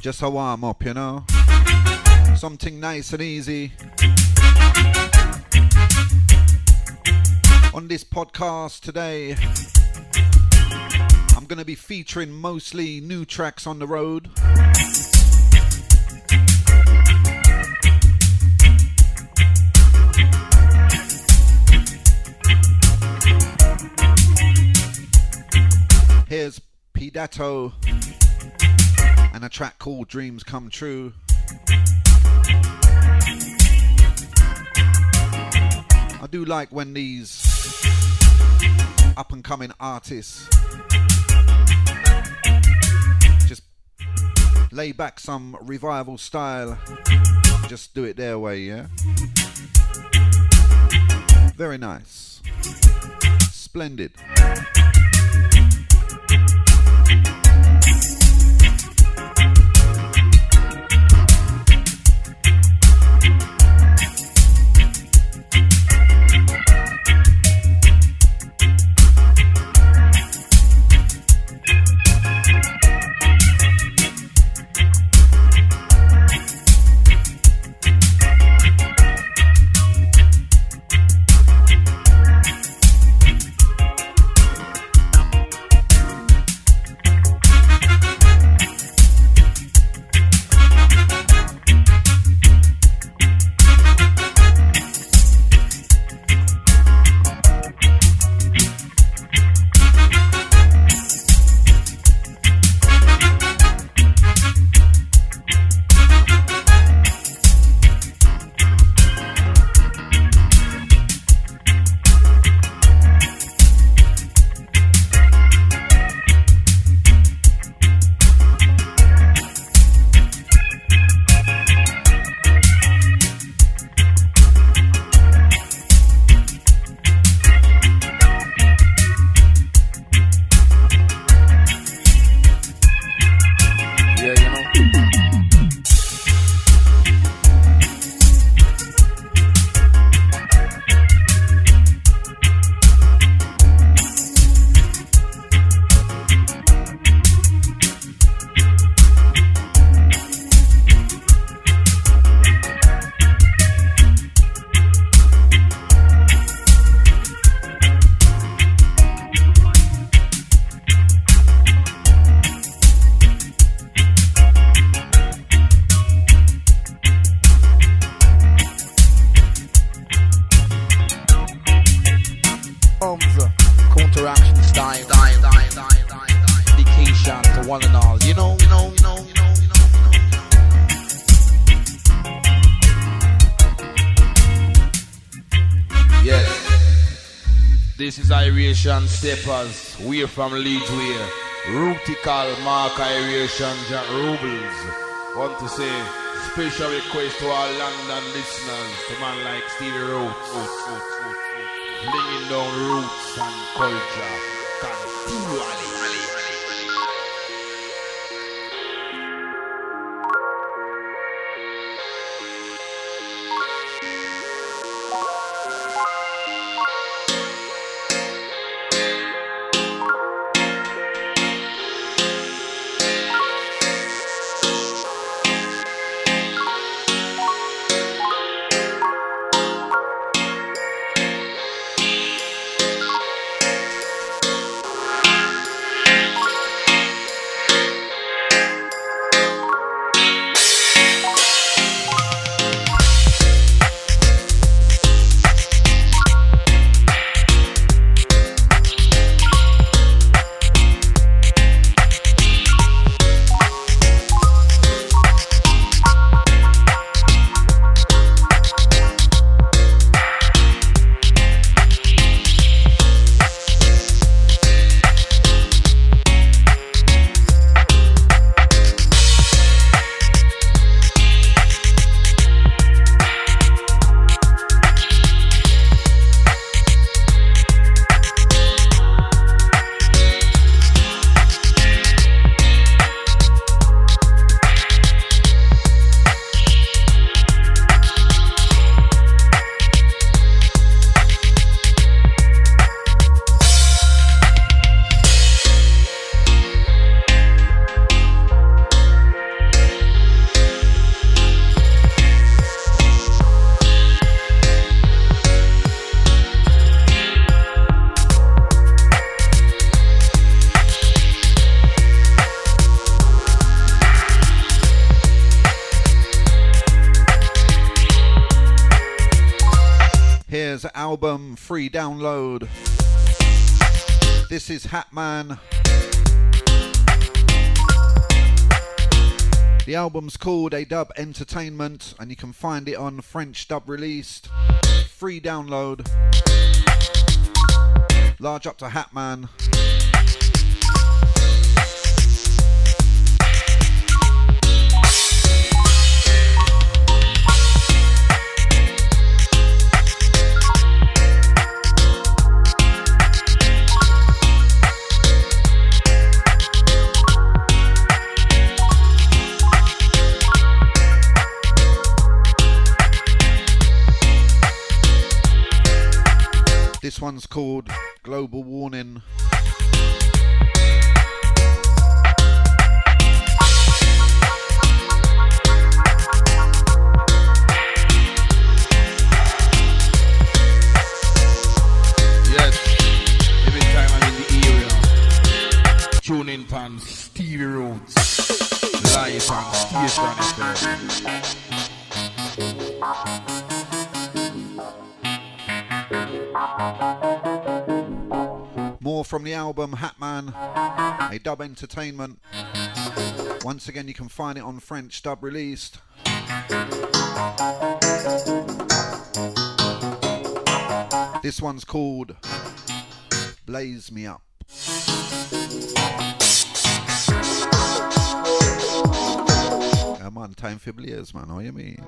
Just a warm up, you know. Something nice and easy. On this podcast today, I'm going to be featuring mostly new tracks on the road. Here's P Datto and a track called Dreams Come True. I do like when these up and coming artists just lay back some revival style, just do it their way, yeah? Very nice. Splendid. This is Iration Steppers, we're from Leeds, we're Rutical Mark Iration Jack Rubles. Want to say special request to our London listeners, to man like Stevie Roots, flinging down roots and culture continually. album, free download. This is Hatman. The album's called A Dub Entertainment, and you can find it on French Dub Released. Free download. Large up to Hatman. This one's called Global Warning. Yes, every time I'm in the area, tune in pan Stevie Roots, live on Station FM. More from the album Hatman, A Dub Entertainment. Once again, you can find it on French Dub Released. This one's called Blaze Me Up. Come on, time for blaze, man. How you mean?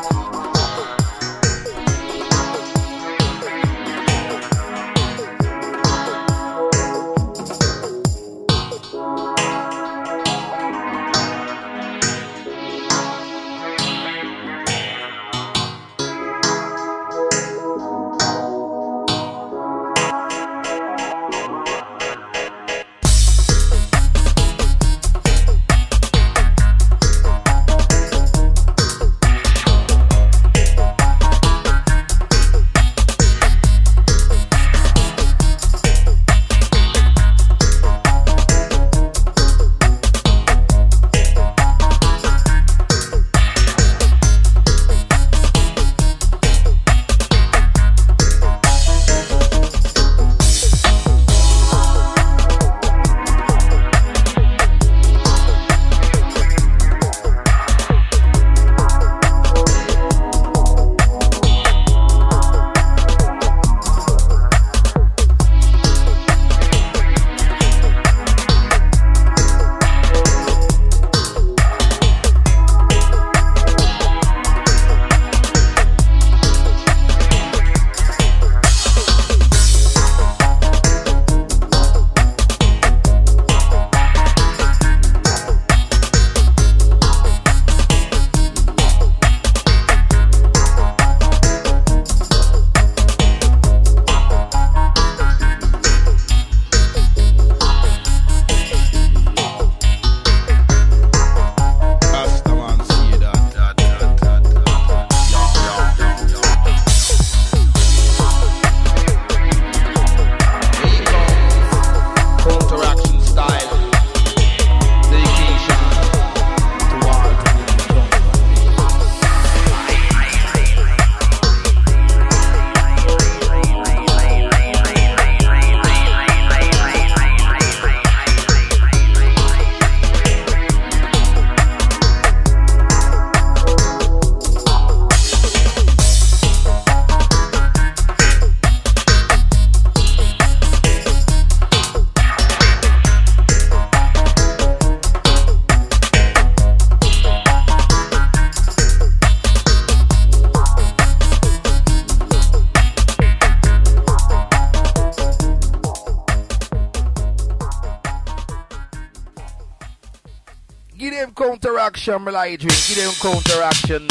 Counteraction, my light drink. Give them counteraction.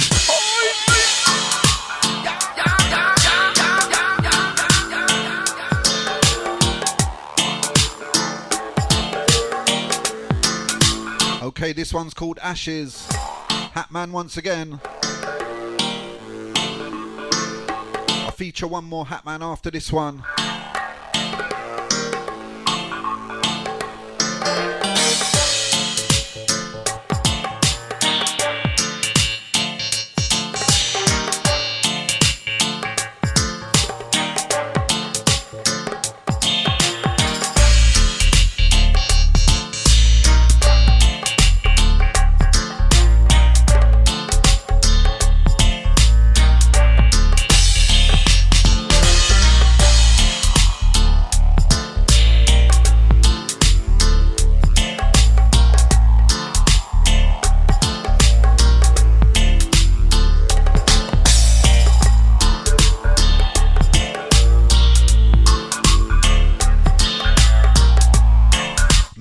Okay, this one's called Ashes. Hatman once again. I'll feature one more Hatman after this one.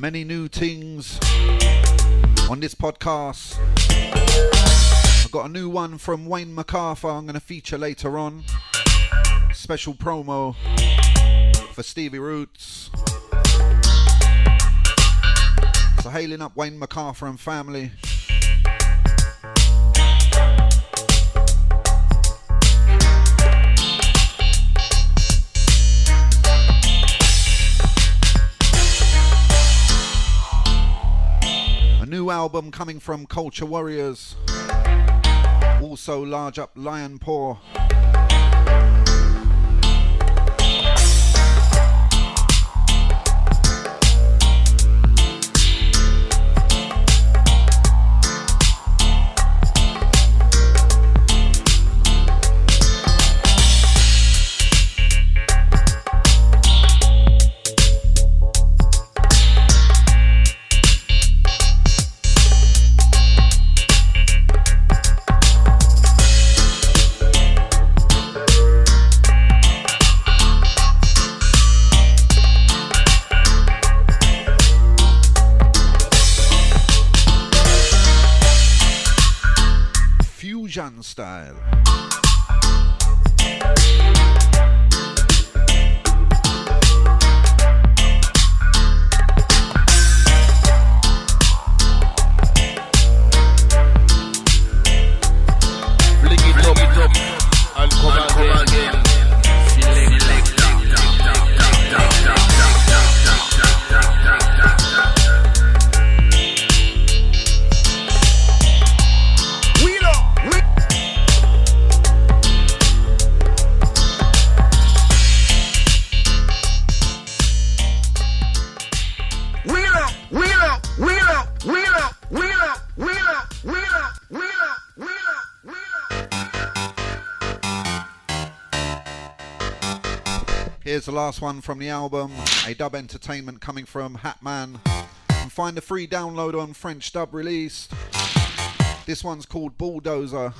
Many new things on this podcast. I've got a new one from Wayne MacArthur I'm going to feature later on. Special promo for Stevie Roots. So hailing up Wayne MacArthur and family. New album coming from Culture Warriors. Also large up Lion Paw. Style. Fling it up and come again. Here's the last one from the album, a dub entertainment coming from Hatman. You can find the free download on French Dub Released. This one's called Bulldozer.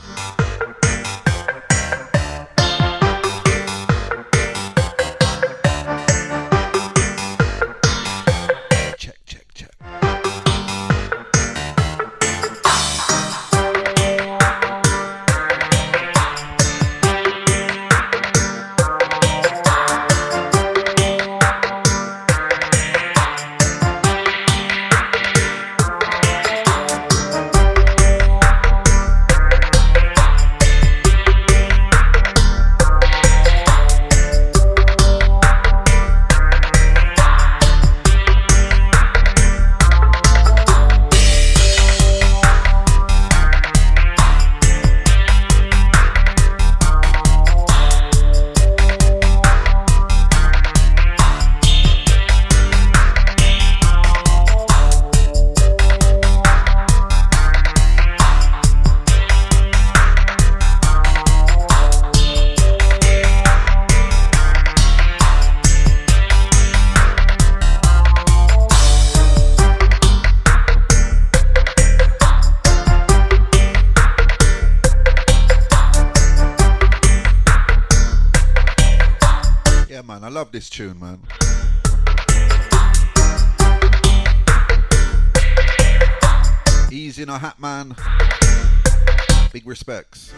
I love this tune, man. Easy in a hat, man. Big respects.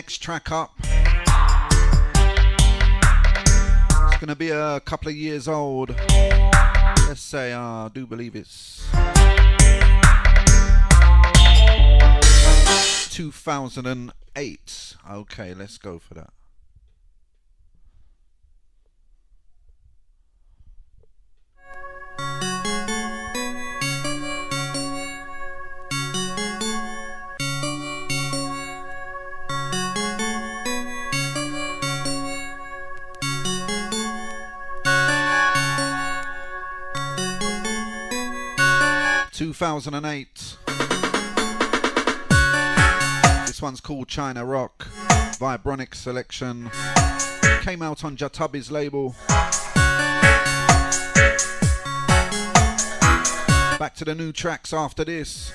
next track up. It's going to be a couple of years old. Let's say, I do believe it's 2008. Okay, let's go for that. This one's called China Rock, Vibronic selection. Came out on Jatabi's label. Back to the new tracks after this.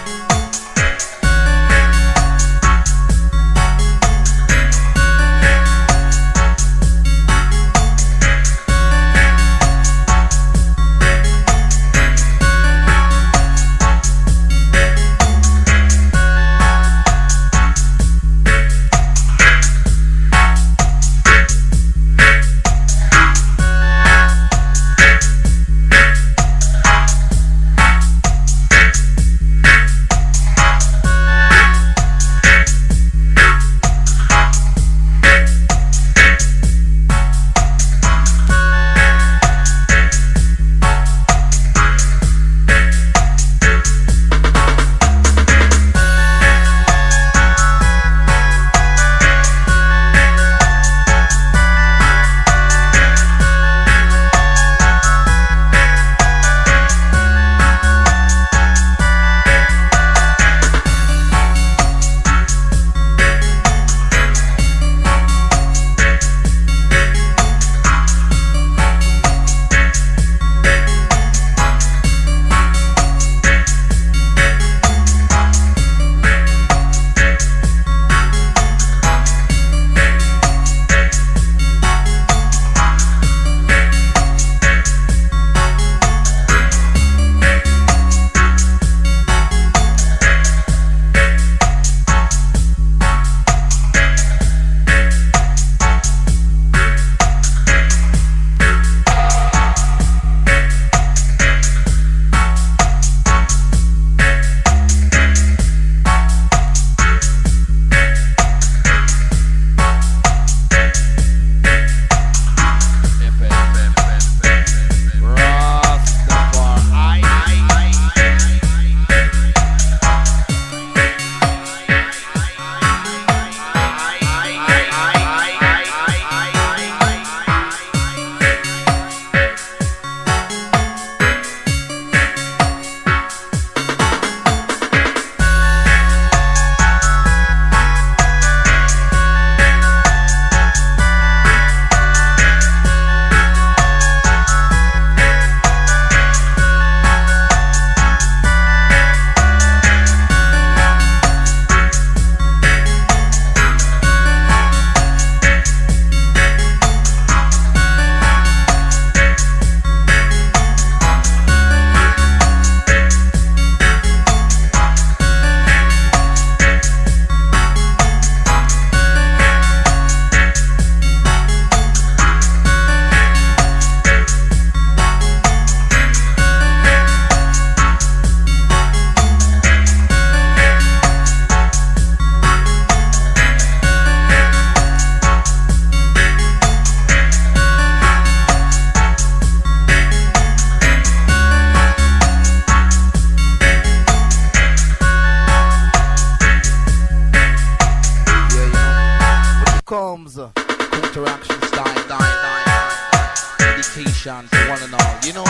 meditation for one and all, you know.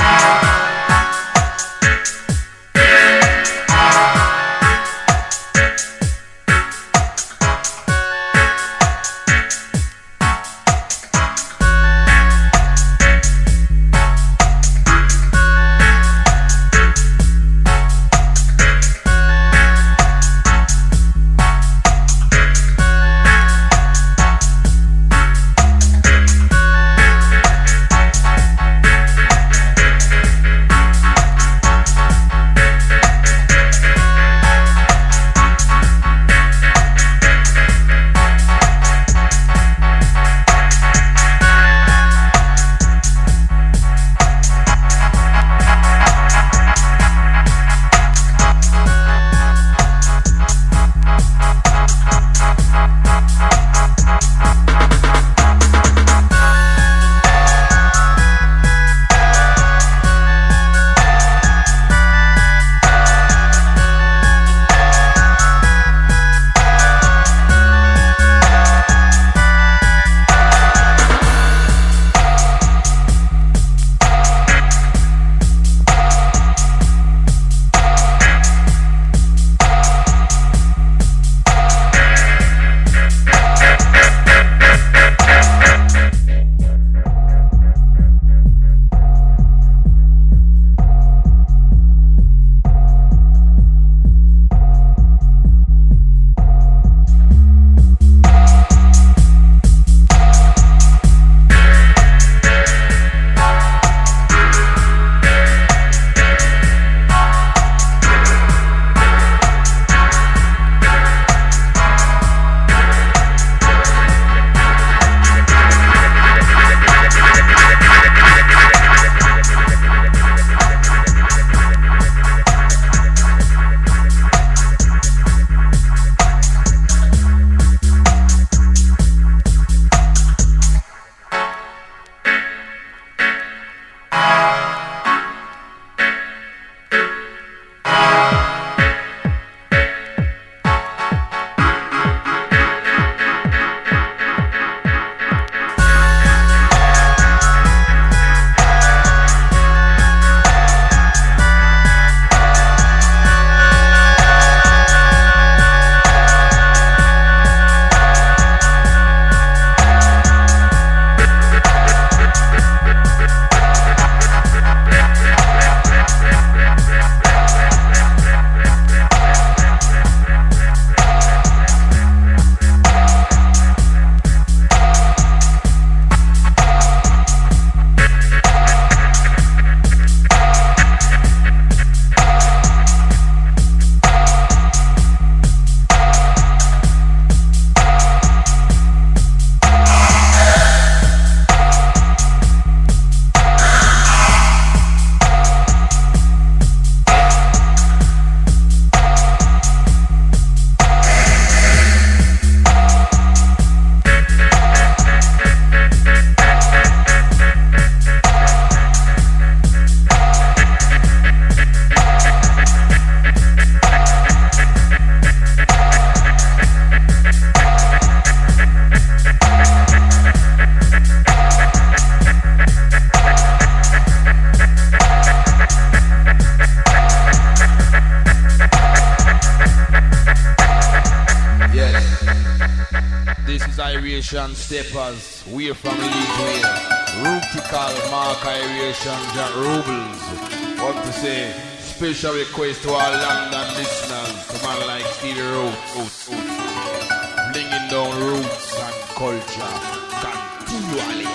Aeration Steppers, we're from Leadway. Rutical Mark Aeration Jack Rubles. Want to say special request to our London listeners, to man like Stevie Roots. Flinging down roots and culture continually.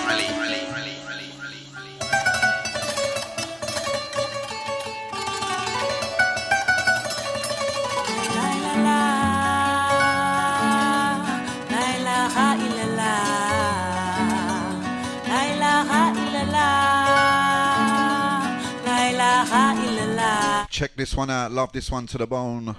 Check this one out, love this one to the bone.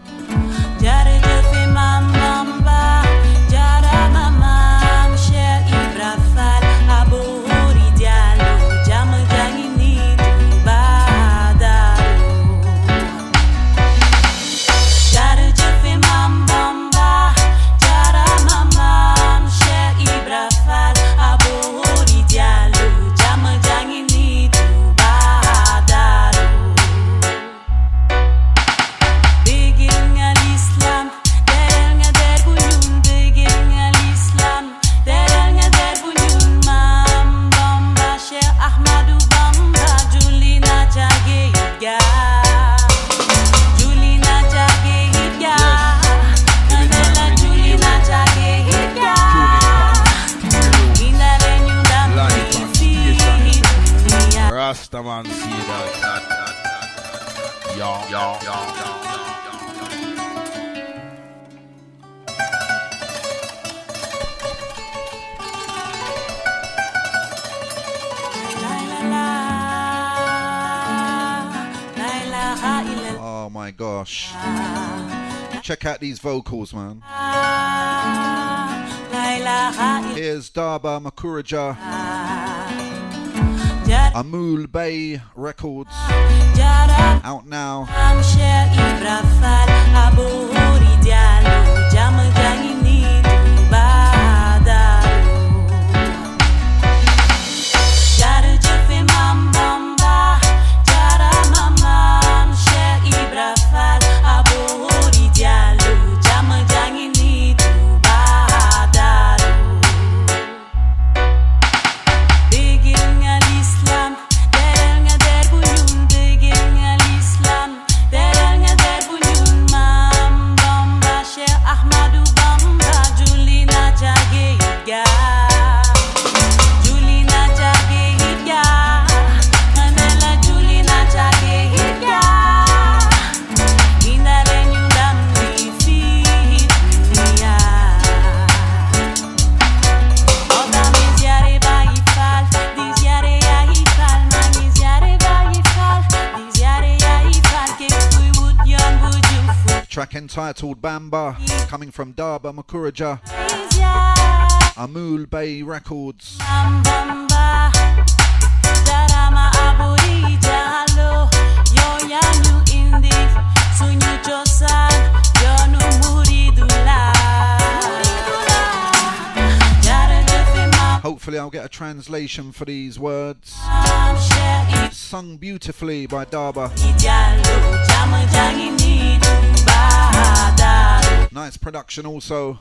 Rastaman see that. Yo. Oh my gosh. Check out these vocals, man. Here's Daba Makuraja. Amul Bay Records. Out now. Track entitled Bamba, coming from Daba Makuraja, Amul Bay Records. Hopefully I'll get a translation for these words. Sung beautifully by Daba. Nice production also.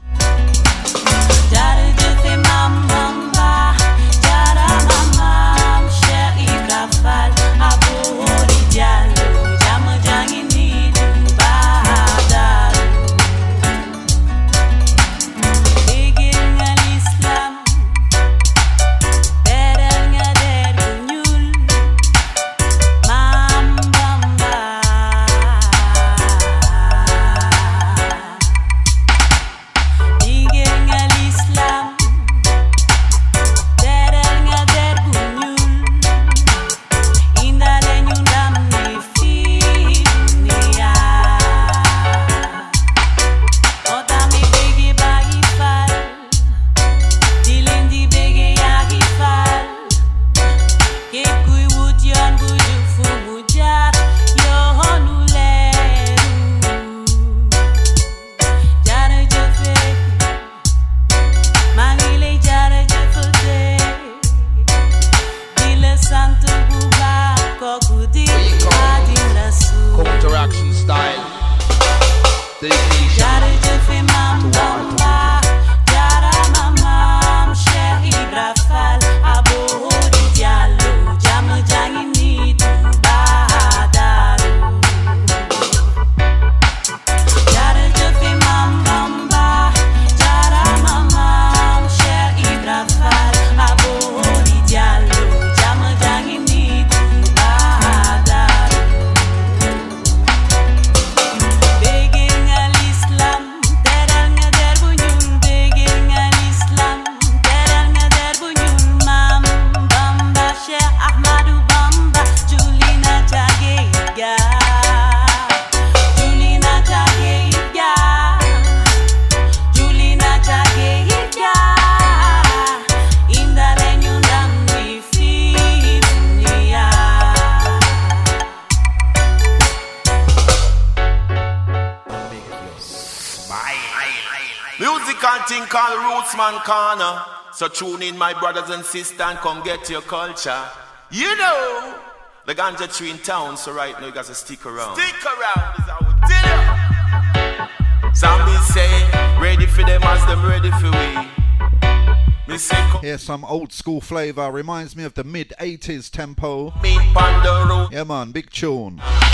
thing called Rootsman Corner. So tune in, my brothers and sisters, and come get your culture. You know, the ganja tree in town, so right now you got to stick around. Stick around is how we do. Zombies say, ready for them as them ready for we. Here's some old school flavor. Reminds me of the mid-80s tempo. Yeah man, big tune.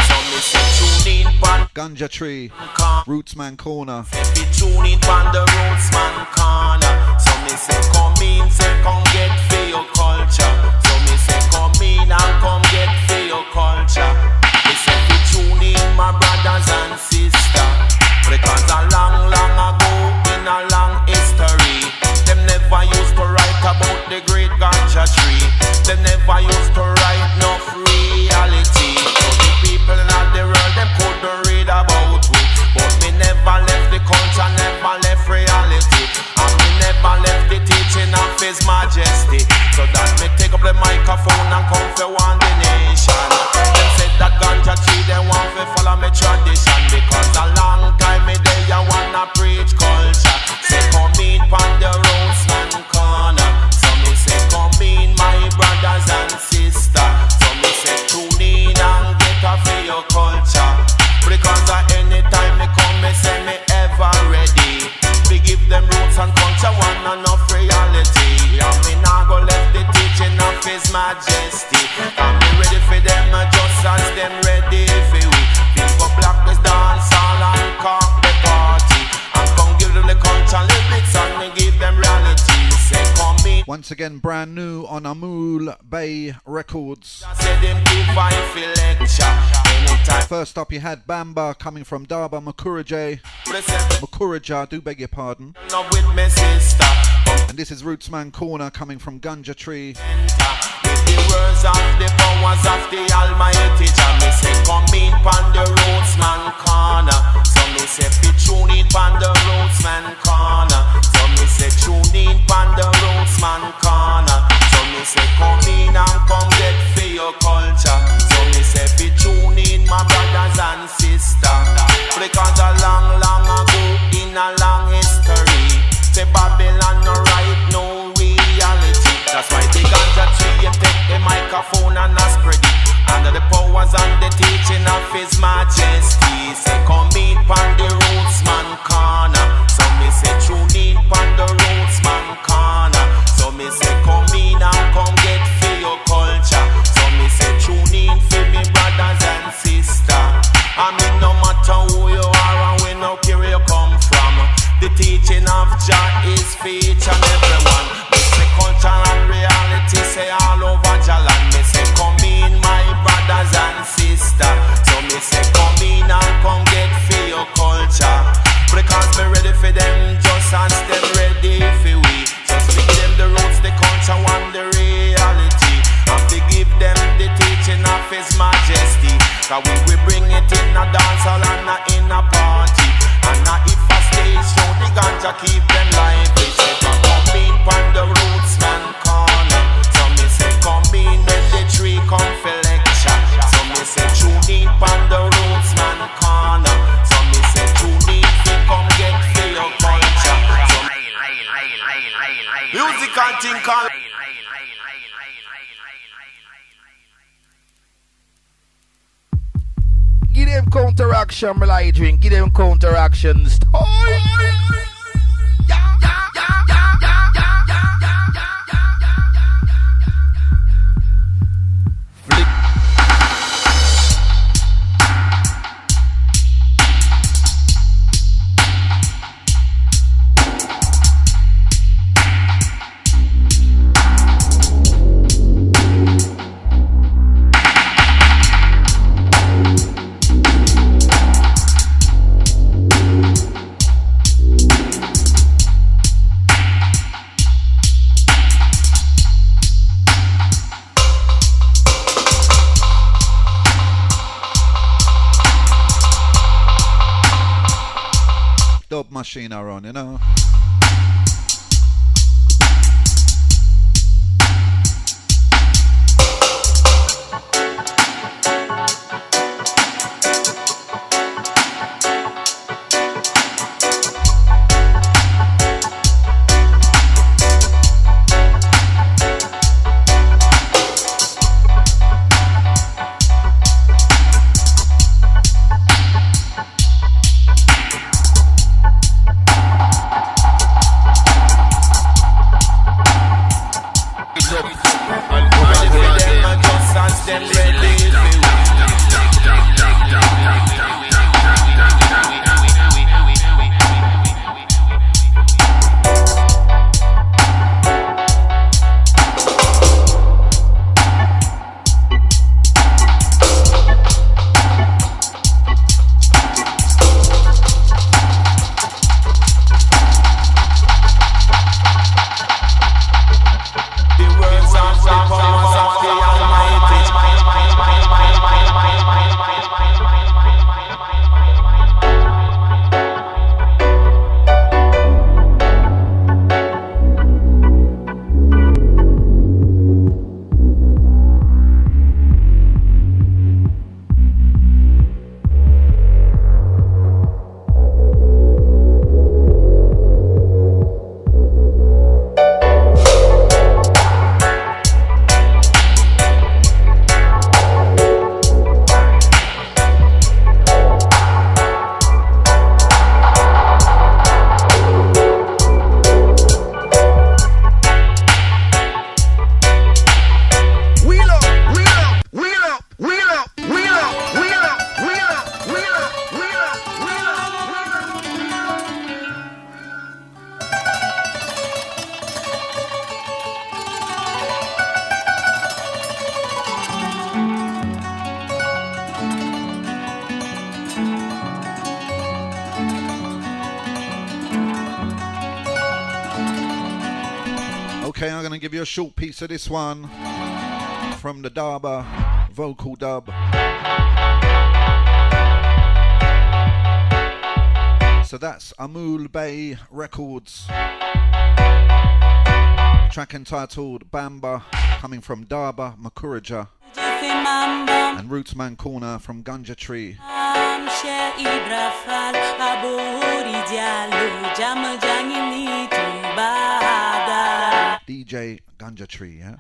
Ganja Tree, Rootsman Corner. Tune in on the Rootsman Corner. So me say come in, say come get for your culture. So me say come in and come get for your culture. Me say be tune in, my brothers and sisters. Because a long, long ago in a long history, them never used to write about the great ganja tree. Them never used to write no reality. So the people in the world, them couldn't read about we. But me never left the culture, never left reality. And me never left the teaching of His Majesty. So that me take up the microphone and come for one the nation. Them said that ganja tree, they want to follow me tradition. Because a long time me there, I wanna preach culture. Say come in pon the Rootsman Corner. So me say come in, my brothers and sisters. So me say tune in and get off for your culture. Because at any time me come, me say me ever ready. We give them roots and culture, one enough reality. And me nah go left the teaching of His Majesty. And me ready for them just as them ready for we. People block this dance all and cock the party. And come give them the culture lyrics and me give them reality. Say come in. Once again, brand new on Amul Bay Records. Say them give I feel lecture. First up, you had Bamba coming from Darba Makuraja. Makuraja, do beg your pardon. And this is Rootsman Corner coming from Ganja Tree. With the words of the powers of the Almighty, me say come in pon the Rootsman Corner. So me say fi tune in pon the Rootsman Corner. So me say tune in pon the Rootsman Corner. So me say come in and come get for your culture. So me say fi tune in, my brothers and sisters. Because a long, long ago in a long history, say Babylon no right, no reality. That's why the ganja tree take the microphone and a spread it under the powers and the teaching of His Majesty. Say come in pon the Rootsman Corner. So me say tune in pon the Rootsman Corner. So me say come in and come get for your culture. So me say tune in for me brothers and sisters. I mean no matter who you are and we no care where you come from, the teaching of Jah is for each and everyone. Me say culture and reality, say all over Jalan. Me say come in, my brothers and sisters. So me say come in and come get for your culture. Because me ready for them just as them ready for we. Just to give them the roots, the culture and the reality. And to give them the teaching of His Majesty. Cause we bring it in a dance hall and in a party. And if a stage show, the ganja keep them lively. Say come in pon the Rootsman Corner. So me say come in when the tree come for lecture. So me say tune in pon the Rootsman Corner. So me say tune in fi come get for your culture. So music and thing called give them counteraction, my light drink. Give them counteraction. Dub machine are on, you know. Cause them ready for Okay, I'm going to give you a short piece of this one from the Daba vocal dub. So that's Amul Bay Records. Track entitled Bamba, coming from Daba Makuraja. And Rootsman Corner from Ganja Tree. DJ Ganja Tree, yeah?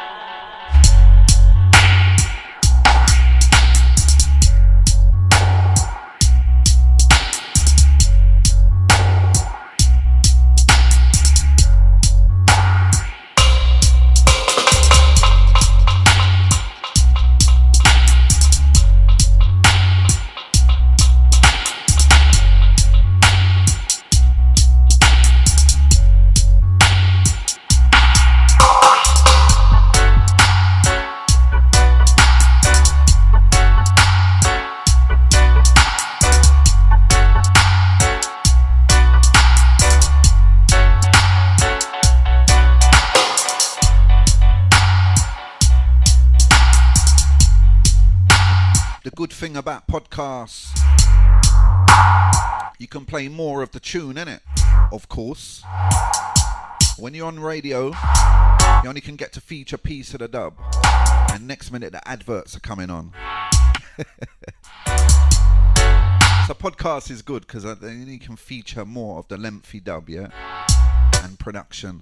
Thing about podcasts, you can play more of the tune, innit? Of course. When you're on radio, you only can get to feature a piece of the dub, and next minute the adverts are coming on. So podcast is good because then you can feature more of the lengthy dub, yeah, and production.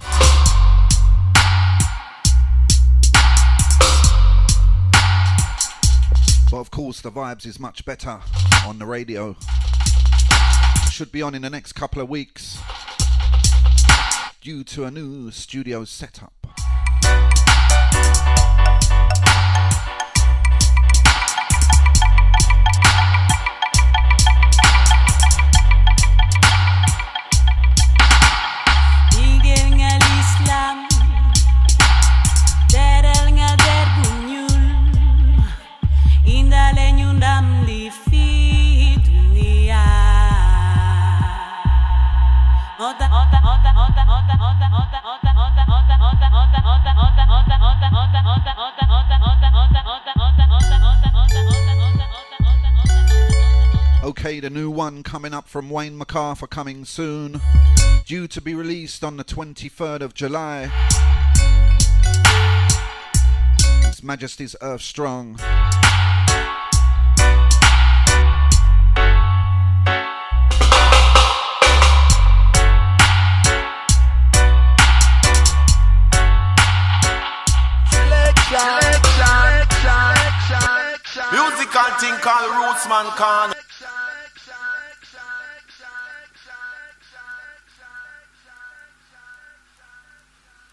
But of course the vibes is much better on the radio. Should be on in the next couple of weeks due to a new studio setup. Okay, the new one coming up from Wayne MacArthur coming soon, due to be released on the 23rd of July. His Majesty's Earth Strong. Musical thing called Rootsman Corner.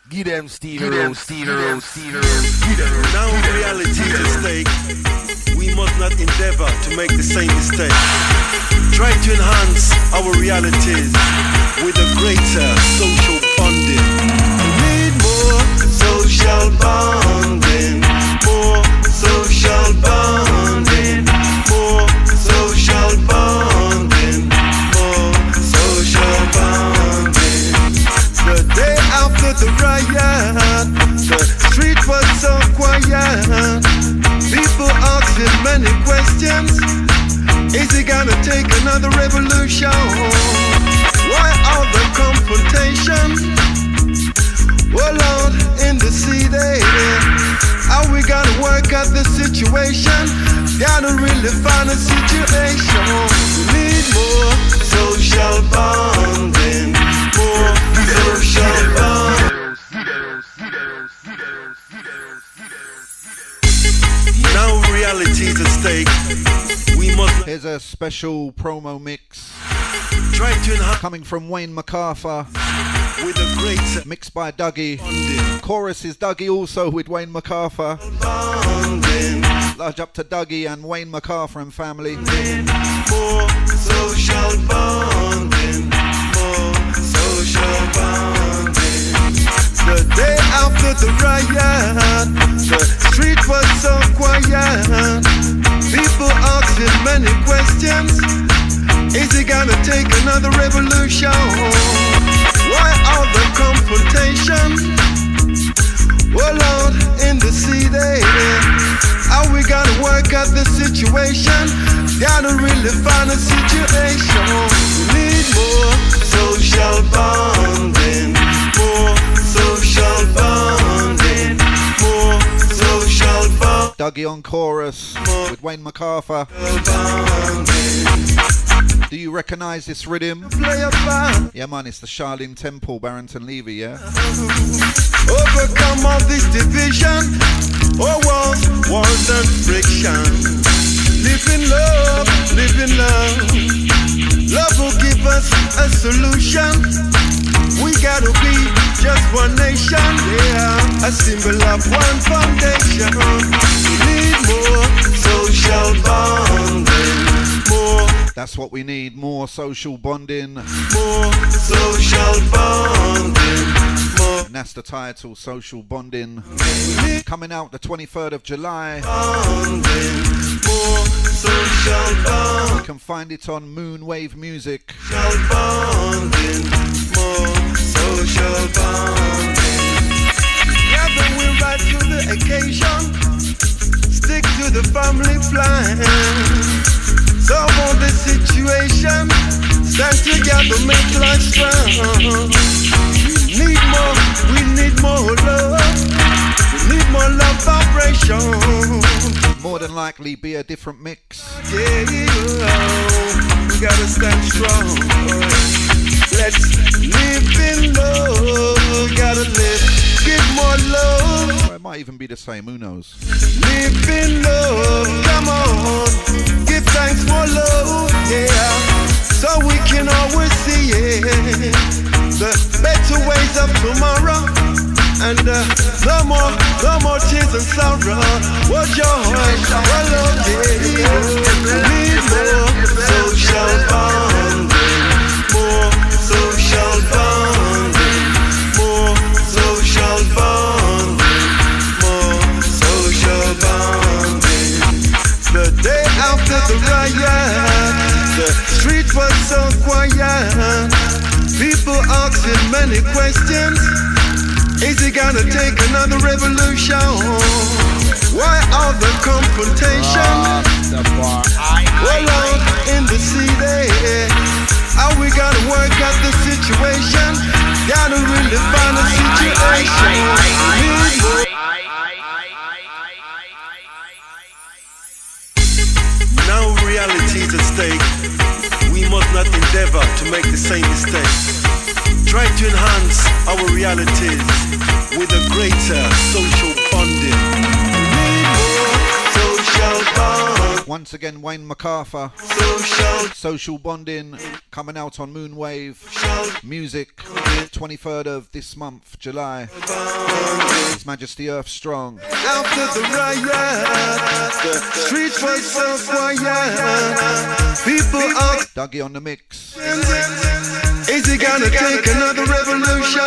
Give them Stevie Rose. Now reality is at stake. We must not endeavor to make the same mistake. Try to enhance our realities with a greater social bonding. We need more social bonding. More social bonding. More social bonding. More social bonding. The day after the riot, the street was so quiet. People asking many questions. Is it gonna take another revolution? Why all the confrontation? Oh Lord, in the city, how we gonna work out the situation? Gotta really find a situation. We need more social bonding. More social bonding. Now reality is at stake. We must. Here's a special promo mix Try to enhance coming from Wayne MacArthur, with a greater mixed by Dougie. bonding. Chorus is Dougie also with Wayne MacArthur. Bonding. Large up to Dougie and Wayne MacArthur and family. More social bonding. More social bonding. The day after the riot, the street was so quiet. People asking many questions. Is it gonna take another revolution? Why all the confrontation? Oh Lord, in the city, how we gotta work out the situation? Gotta really find a situation. We need more social bonding. More social bonding. More social bonding. Dougie on chorus with Wayne MacArthur. Do you recognize this rhythm? Play a part. Yeah man, it's the Charlene Temple, Barrington Levy, yeah? Overcome all this division. Oh, wars and friction. Live in love, live in love. Love will give us a solution. We gotta be just one nation, yeah. A symbol of one foundation. We need more social bonding. More. That's what we need, more social bonding. More social bonding. More And that's the title, Social Bonding. Coming out the 23rd of July. bonding. More social bonding. You can find it on Moonwave Music. Social bonding. More social bonding. Yeah, but we rise to the occasion. Stick to the family plan. Solve all the situation. Stand together, make life strong. We need more love. We need more love vibration. More than likely be a different mix. Yeah, we gotta stand strong. Let's live in love. Gotta live, give more love. Or it might even be the same, who knows? Live in love, come on. Give thanks for love, yeah. So we can always see it. The better ways of tomorrow. And no more tears and sorrow. What joy, what love, yeah. Need more social bonding. More social bonding. More social bonding. More social bonding. The day after the riot, the street was so quiet. People asking many questions. Is it gonna take another revolution? Why all the confrontation? Well, Lord, in the city, how we gotta work out the situation? Gotta really find a situation. Now reality is at stake. We must not endeavor to make the same mistake. Try to enhance our realities with a greater social bonding. We need more social bonding. Once again, Wayne MacArthur. Social Bonding coming out on Moonwave Music, 23rd of this month, July. His Majesty Earth Strong. After the riot, the streets were so quiet. People are Dougie on the mix. Is he gonna take another revolution?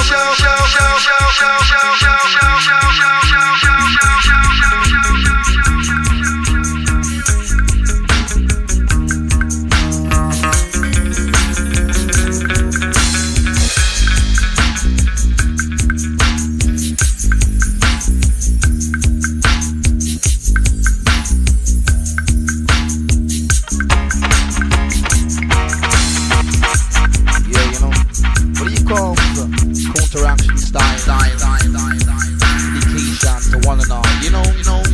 Counteraction style, dedication to one and all, you know.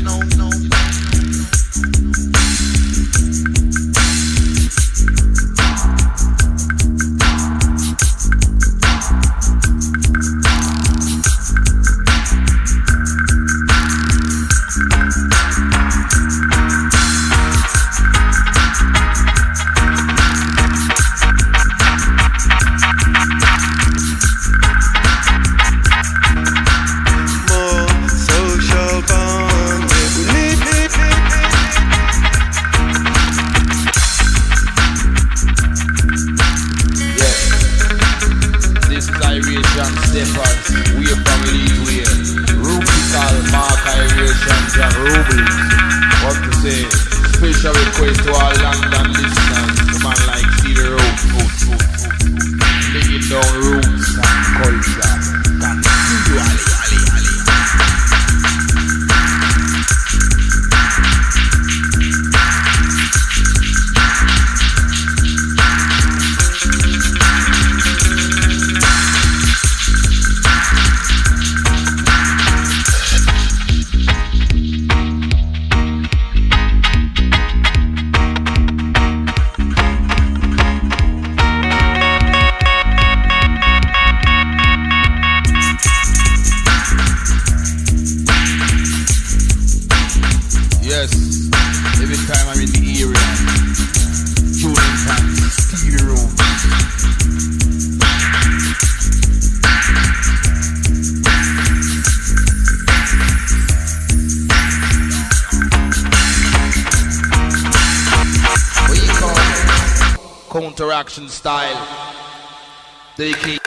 Counteraction style. They keep.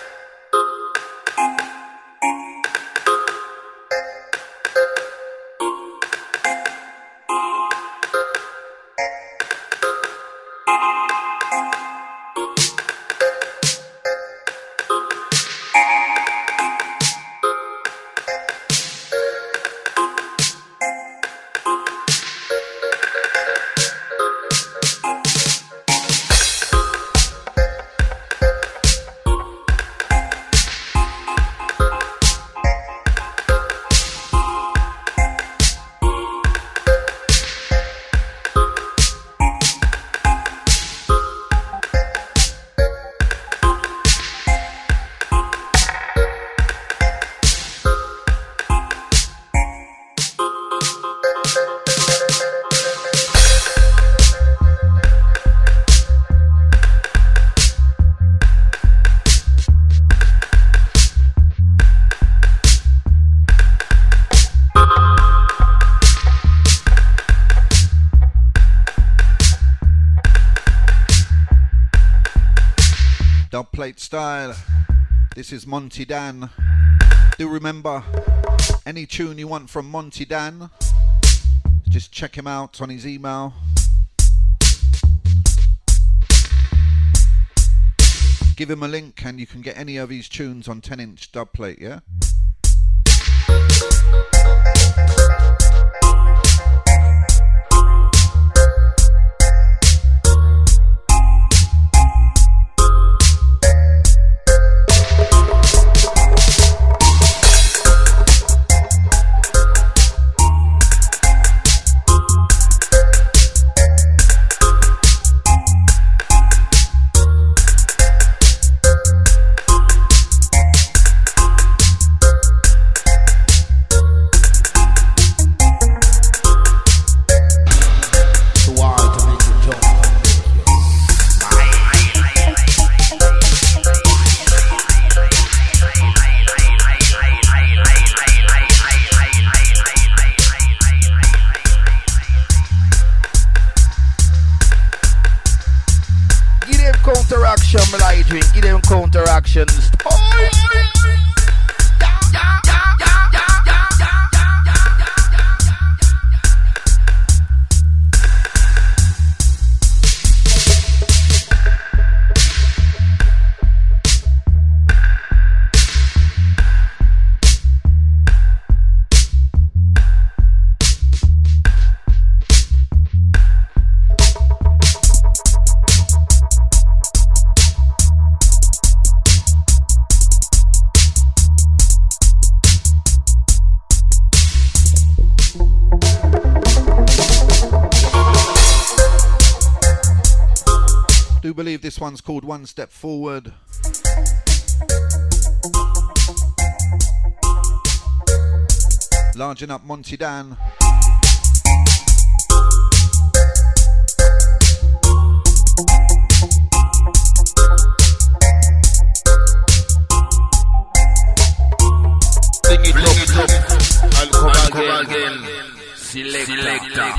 Dubplate style. This is Monty Dan. Do remember, any tune you want from Monty Dan, just check him out on his email. Give him a link and you can get any of his tunes on 10-inch dubplate, yeah? Show me light wing, give them counteractions. I believe this one's called One Step Forward. Larging up Monty Dan. Bring it up. I'll come again. Selector.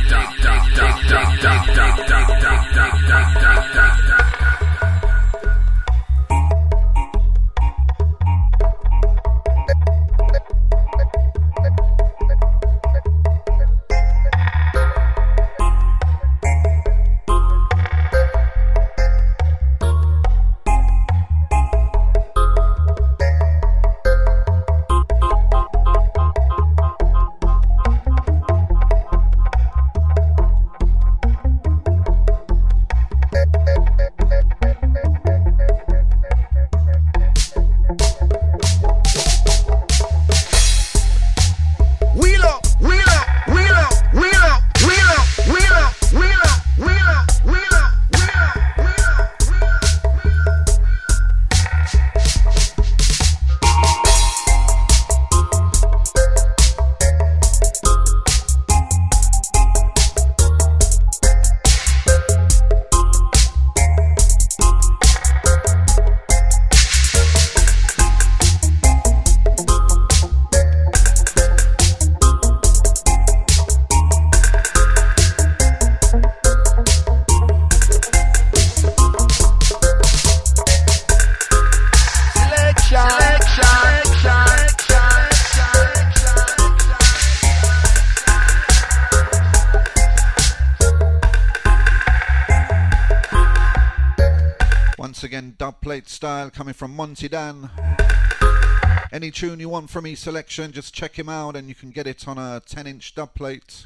Dubplate style coming from Monty Dan. Any tune you want from his selection, just check him out and you can get it on a 10-inch dubplate.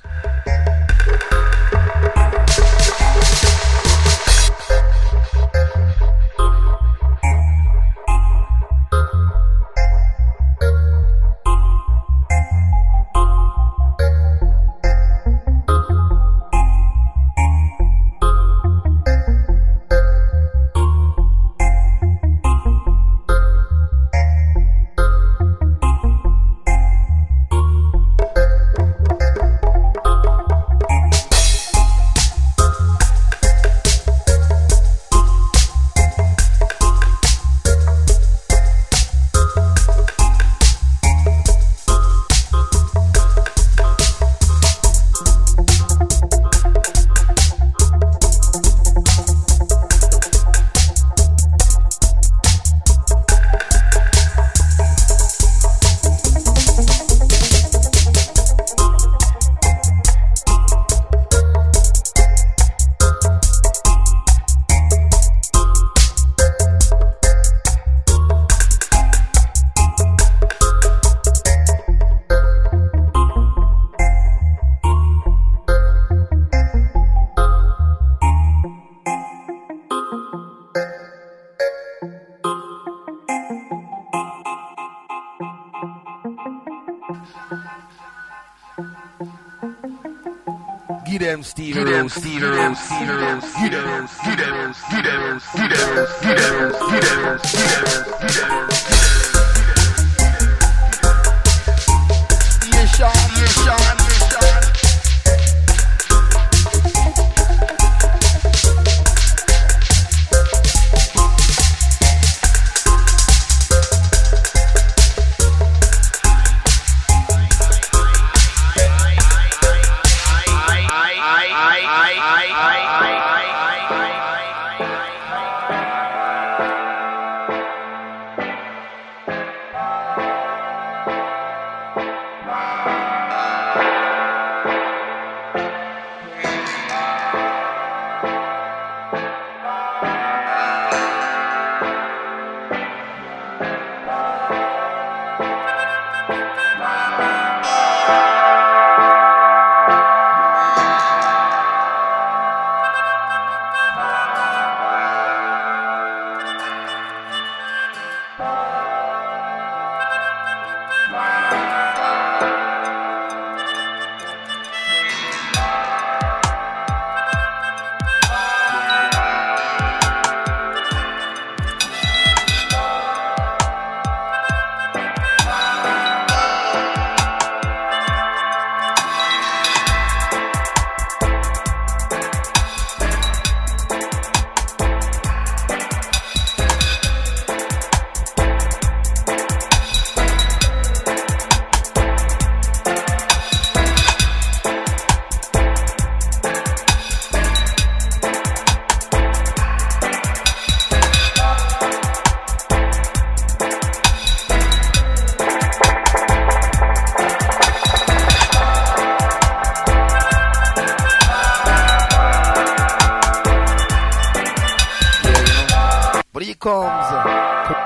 comes.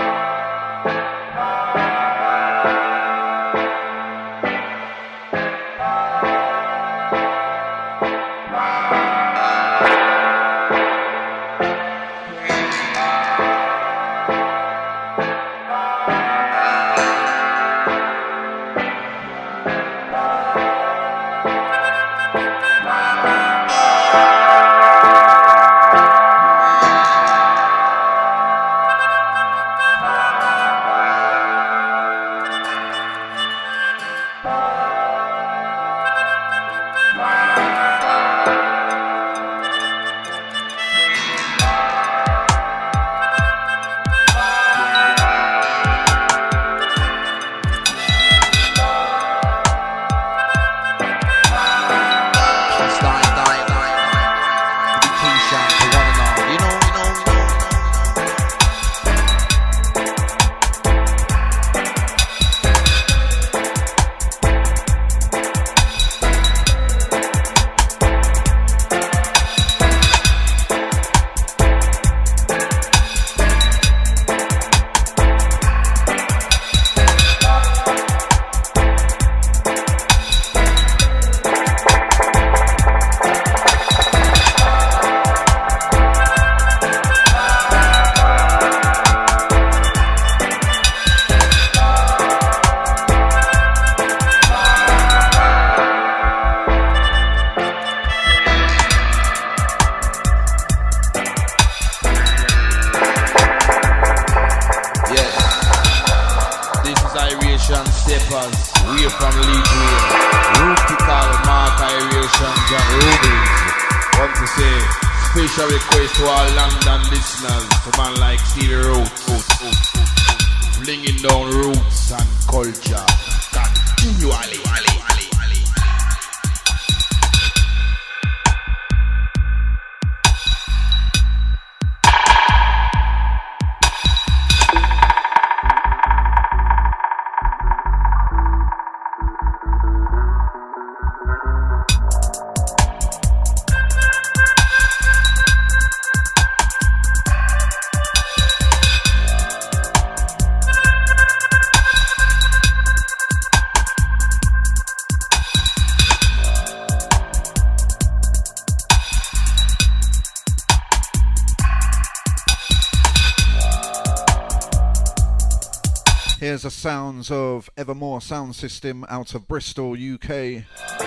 Here's the sounds of Evermore Sound System out of Bristol, UK.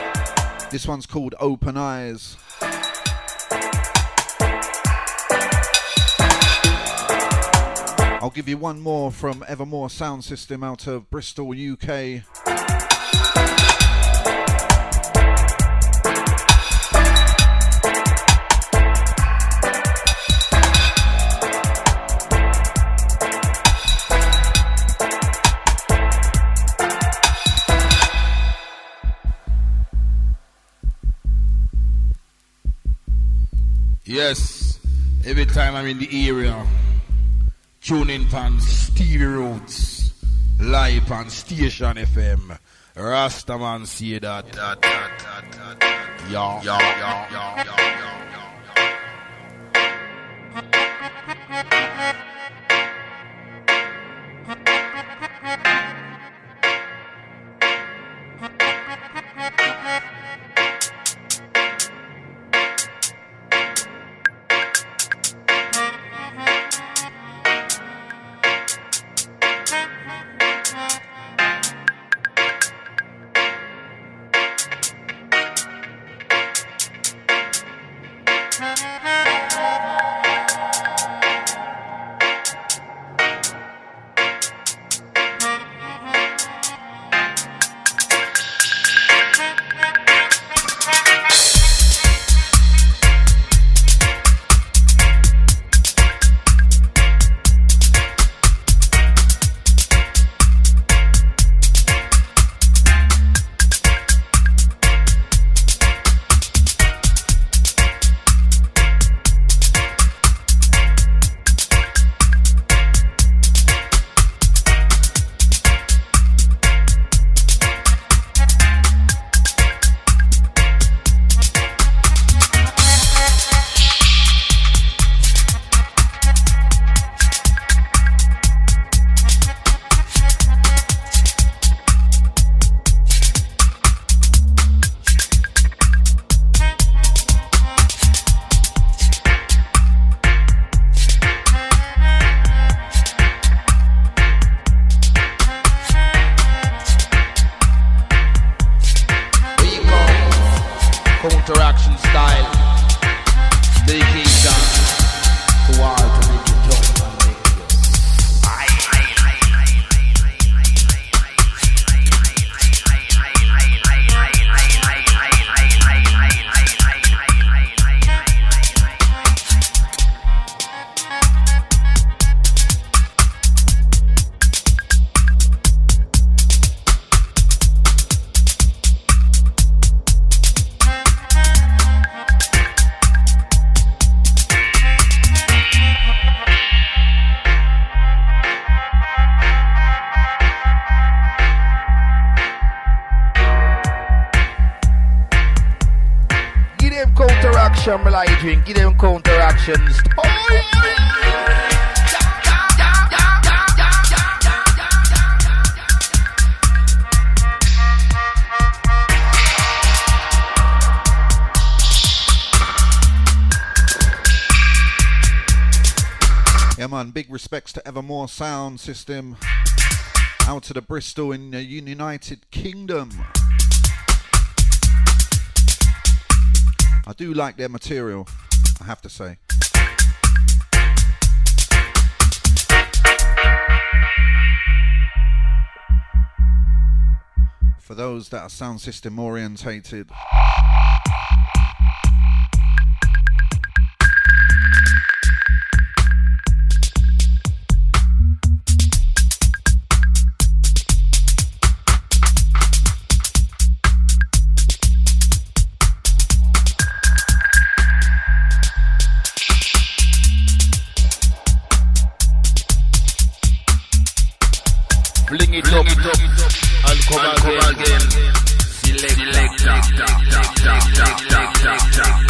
This one's called Open Eyes. I'll give you one more from Evermore Sound System out of Bristol, UK. Yes, every time I'm in the area, tune in on Stevie Roots, live on Station FM. Rastaman see that. Yeah. counteraction style. Dedication to all to make you jump and make you. Me like drink, give them counteractions. Yeah man, big respects to Evermore Sound System. Out to the Bristol in the United Kingdom. I do like their material, I have to say. For those that are sound system orientated, bring it up and come again. Select.